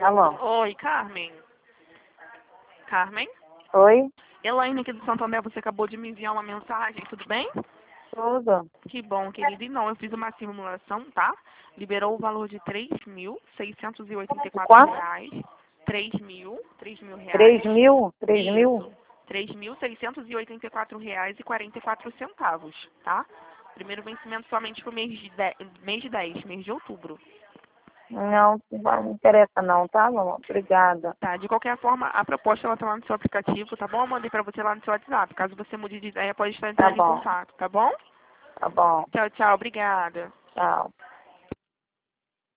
Alô? Oi, Carmen. Carmen? Oi? Elaine aqui do Santander, você acabou de me enviar uma mensagem, tudo bem? Tudo? Que bom, querida. E não, eu fiz uma simulação, tá? Liberou o valor de R$ 3.684. Quanto? 3.000 3 reais. mil? 3 mil? Isso. R$ 3.684,44, tá? Primeiro vencimento somente pro mês de 10, mês de outubro. Não, não me interessa não, tá, mamãe? Obrigada. Tá, de qualquer forma, a proposta ela tá lá no seu aplicativo, tá bom? Eu mandei pra você lá no seu WhatsApp. Caso você mude de ideia, pode estar Tá entrando em bom, contato, tá bom? tá bom. Tchau, tchau. Obrigada. Tchau.